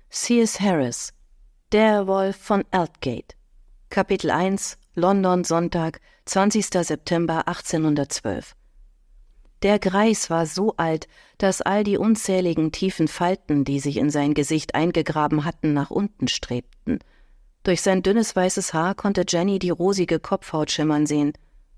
C.S. Harris, Der Wolf von Aldgate. Kapitel 1, London, Sonntag, 20. September 1812. Der Greis war so alt, dass all die unzähligen tiefen Falten, die sich in sein Gesicht eingegraben hatten, nach unten strebten. Durch sein dünnes weißes Haar konnte Jenny die rosige Kopfhaut schimmern sehen.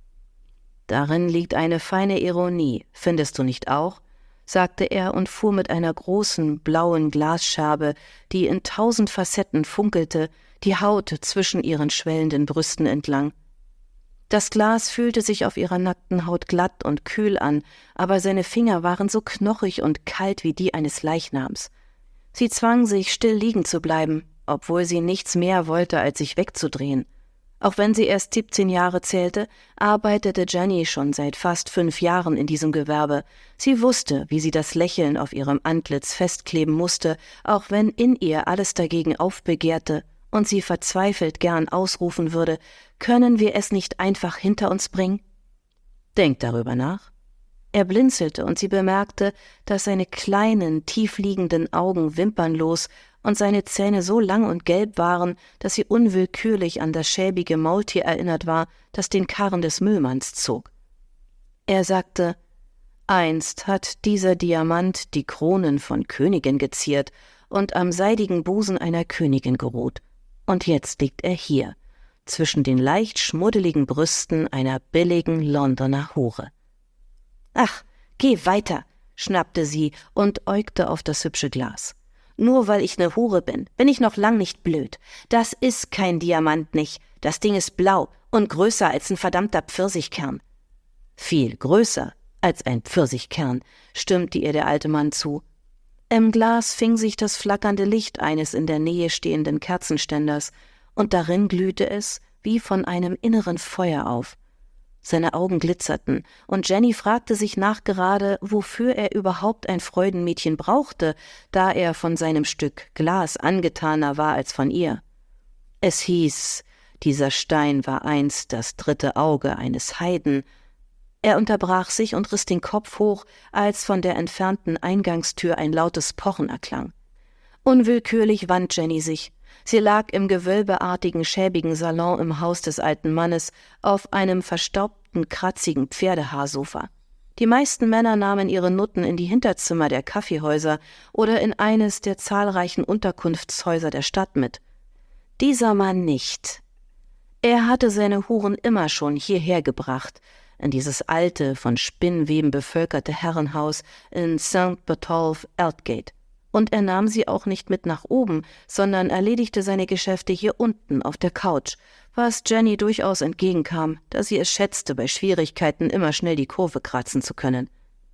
»Darin liegt eine feine Ironie, findest du nicht auch?« sagte er und fuhr mit einer großen, blauen Glasscherbe, die in 1000 Facetten funkelte, die Haut zwischen ihren schwellenden Brüsten entlang. Das Glas fühlte sich auf ihrer nackten Haut glatt und kühl an, aber seine Finger waren so knochig und kalt wie die eines Leichnams. Sie zwang sich, still liegen zu bleiben, obwohl sie nichts mehr wollte, als sich wegzudrehen. Auch wenn sie erst 17 Jahre zählte, arbeitete Jenny schon seit fast 5 Jahren in diesem Gewerbe. Sie wusste, wie sie das Lächeln auf ihrem Antlitz festkleben musste, auch wenn in ihr alles dagegen aufbegehrte und sie verzweifelt gern ausrufen würde: »Können wir es nicht einfach hinter uns bringen?« »Denk darüber nach.« Er blinzelte und sie bemerkte, dass seine kleinen, tiefliegenden Augen wimpernlos und seine Zähne so lang und gelb waren, dass sie unwillkürlich an das schäbige Maultier erinnert war, das den Karren des Müllmanns zog. Er sagte: »Einst hat dieser Diamant die Kronen von Königen geziert und am seidigen Busen einer Königin geruht. Und jetzt liegt er hier, zwischen den leicht schmuddeligen Brüsten einer billigen Londoner Hure.« »Ach, geh weiter«, schnappte sie und äugte auf das hübsche Glas. »Nur weil ich 'ne Hure bin ich noch lang nicht blöd. Das ist kein Diamant nicht. Das Ding ist blau und größer als ein verdammter Pfirsichkern.« »Viel größer als ein Pfirsichkern«, stimmte ihr der alte Mann zu. Im Glas fing sich das flackernde Licht eines in der Nähe stehenden Kerzenständers, und darin glühte es wie von einem inneren Feuer auf. Seine Augen glitzerten, und Jenny fragte sich nachgerade, wofür er überhaupt ein Freudenmädchen brauchte, da er von seinem Stück Glas angetaner war als von ihr. Es hieß, dieser Stein war einst das 3. Auge eines Heiden. Er unterbrach sich und riss den Kopf hoch, als von der entfernten Eingangstür ein lautes Pochen erklang. Unwillkürlich wand Jenny sich. Sie lag im gewölbeartigen, schäbigen Salon im Haus des alten Mannes auf einem verstaubten, kratzigen Pferdehaarsofa. Die meisten Männer nahmen ihre Nutten in die Hinterzimmer der Kaffeehäuser oder in eines der zahlreichen Unterkunftshäuser der Stadt mit. Dieser Mann nicht. Er hatte seine Huren immer schon hierher gebracht, in dieses alte, von Spinnweben bevölkerte Herrenhaus in St. Botolph, Aldgate. Und er nahm sie auch nicht mit nach oben, sondern erledigte seine Geschäfte hier unten auf der Couch, was Jenny durchaus entgegenkam, da sie es schätzte, bei Schwierigkeiten immer schnell die Kurve kratzen zu können.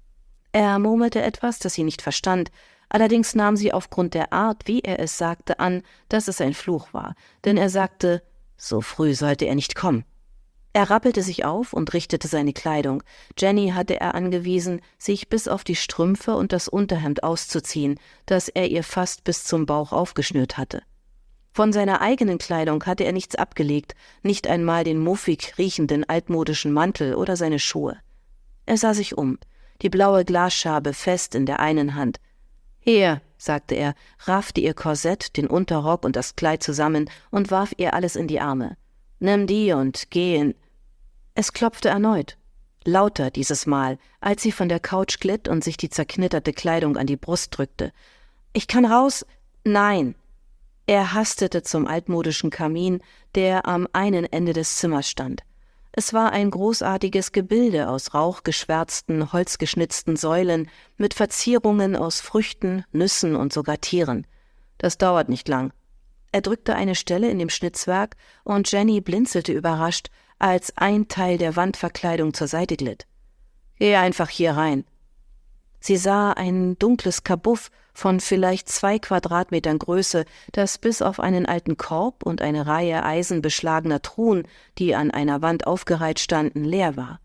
Er murmelte etwas, das sie nicht verstand, allerdings nahm sie aufgrund der Art, wie er es sagte, an, dass es ein Fluch war, denn er sagte, so früh sollte er nicht kommen. Er rappelte sich auf und richtete seine Kleidung. Jenny hatte er angewiesen, sich bis auf die Strümpfe und das Unterhemd auszuziehen, das er ihr fast bis zum Bauch aufgeschnürt hatte. Von seiner eigenen Kleidung hatte er nichts abgelegt, nicht einmal den muffig riechenden altmodischen Mantel oder seine Schuhe. Er sah sich um, die blaue Glasscherbe fest in der einen Hand. »Hier«, sagte er, raffte ihr Korsett, den Unterrock und das Kleid zusammen und warf ihr alles in die Arme. »Nimm die und geh in...« Es klopfte erneut, lauter dieses Mal, als sie von der Couch glitt und sich die zerknitterte Kleidung an die Brust drückte. »Ich kann raus?« »Nein!« Er hastete zum altmodischen Kamin, der am einen Ende des Zimmers stand. Es war ein großartiges Gebilde aus rauchgeschwärzten, holzgeschnitzten Säulen mit Verzierungen aus Früchten, Nüssen und sogar Tieren. »Das dauert nicht lang.« Er drückte eine Stelle in dem Schnitzwerk und Jenny blinzelte überrascht, als ein Teil der Wandverkleidung zur Seite glitt. »Geh einfach hier rein.« Sie sah ein dunkles Kabuff von vielleicht 2 Quadratmetern Größe, das bis auf einen alten Korb und eine Reihe eisenbeschlagener Truhen, die an einer Wand aufgereiht standen, leer war.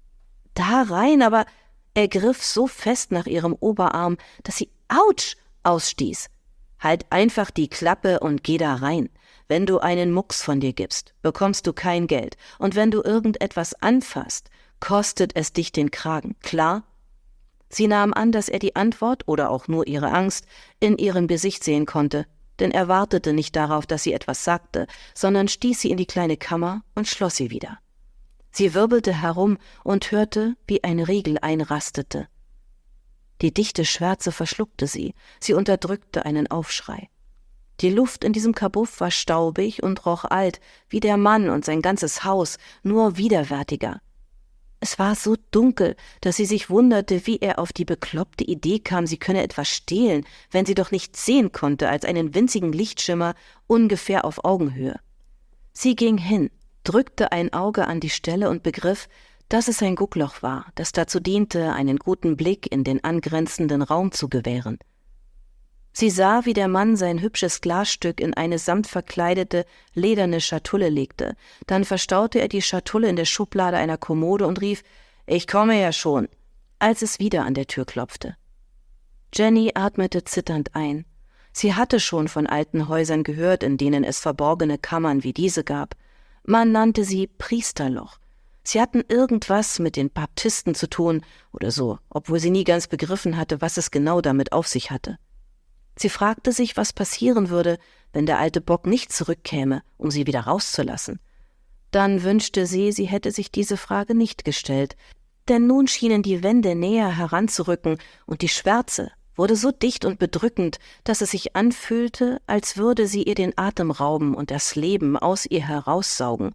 »Da rein, aber...« Er griff so fest nach ihrem Oberarm, dass sie »Autsch!« ausstieß. »Halt einfach die Klappe und geh da rein. Wenn du einen Mucks von dir gibst, bekommst du kein Geld. Und wenn du irgendetwas anfasst, kostet es dich den Kragen, klar?« Sie nahm an, dass er die Antwort oder auch nur ihre Angst in ihrem Gesicht sehen konnte. denn er wartete nicht darauf, dass sie etwas sagte, sondern stieß sie in die kleine Kammer und schloss sie wieder. Sie wirbelte herum und hörte, wie ein Riegel einrastete. Die dichte Schwärze verschluckte sie, sie unterdrückte einen Aufschrei. Die Luft in diesem Kabuff war staubig und roch alt, wie der Mann und sein ganzes Haus, nur widerwärtiger. Es war so dunkel, dass sie sich wunderte, wie er auf die bekloppte Idee kam, sie könne etwas stehlen, wenn sie doch nichts sehen konnte als einen winzigen Lichtschimmer ungefähr auf Augenhöhe. Sie ging hin, drückte ein Auge an die Stelle und begriff, dass es ein Guckloch war, das dazu diente, einen guten Blick in den angrenzenden Raum zu gewähren. Sie sah, wie der Mann sein hübsches Glasstück in eine samtverkleidete, lederne Schatulle legte. Dann verstaute er die Schatulle in der Schublade einer Kommode und rief, »Ich komme ja schon«, als es wieder an der Tür klopfte. Jenny atmete zitternd ein. Sie hatte schon von alten Häusern gehört, in denen es verborgene Kammern wie diese gab. Man nannte sie Priesterloch. Sie hatten irgendwas mit den Baptisten zu tun oder so, obwohl sie nie ganz begriffen hatte, was es genau damit auf sich hatte. Sie fragte sich, was passieren würde, wenn der alte Bock nicht zurückkäme, um sie wieder rauszulassen. Dann wünschte sie, sie hätte sich diese Frage nicht gestellt, denn nun schienen die Wände näher heranzurücken und die Schwärze wurde so dicht und bedrückend, dass es sich anfühlte, als würde sie ihr den Atem rauben und das Leben aus ihr heraussaugen.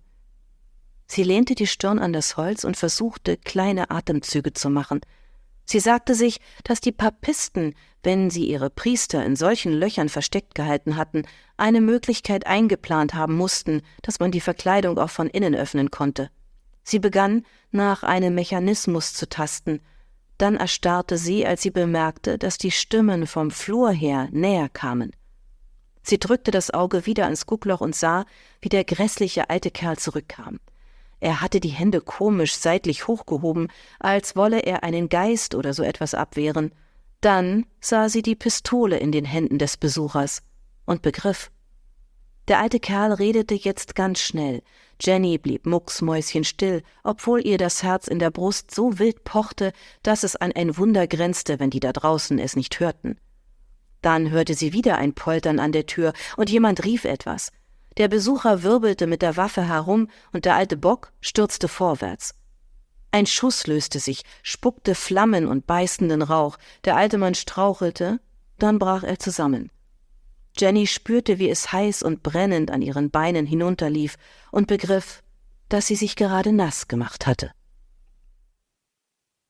Sie lehnte die Stirn an das Holz und versuchte, kleine Atemzüge zu machen. Sie sagte sich, dass die Papisten, wenn sie ihre Priester in solchen Löchern versteckt gehalten hatten, eine Möglichkeit eingeplant haben mussten, dass man die Verkleidung auch von innen öffnen konnte. Sie begann, nach einem Mechanismus zu tasten. Dann erstarrte sie, als sie bemerkte, dass die Stimmen vom Flur her näher kamen. Sie drückte das Auge wieder ans Guckloch und sah, wie der grässliche alte Kerl zurückkam. Er hatte die Hände komisch seitlich hochgehoben, als wolle er einen Geist oder so etwas abwehren. Dann sah sie die Pistole in den Händen des Besuchers und begriff. Der alte Kerl redete jetzt ganz schnell. Jenny blieb mucksmäuschenstill, obwohl ihr das Herz in der Brust so wild pochte, dass es an ein Wunder grenzte, wenn die da draußen es nicht hörten. Dann hörte sie wieder ein Poltern an der Tür und jemand rief etwas. Der Besucher wirbelte mit der Waffe herum und der alte Bock stürzte vorwärts. Ein Schuss löste sich, spuckte Flammen und beißenden Rauch. Der alte Mann strauchelte, dann brach er zusammen. Jenny spürte, wie es heiß und brennend an ihren Beinen hinunterlief und begriff, dass sie sich gerade nass gemacht hatte.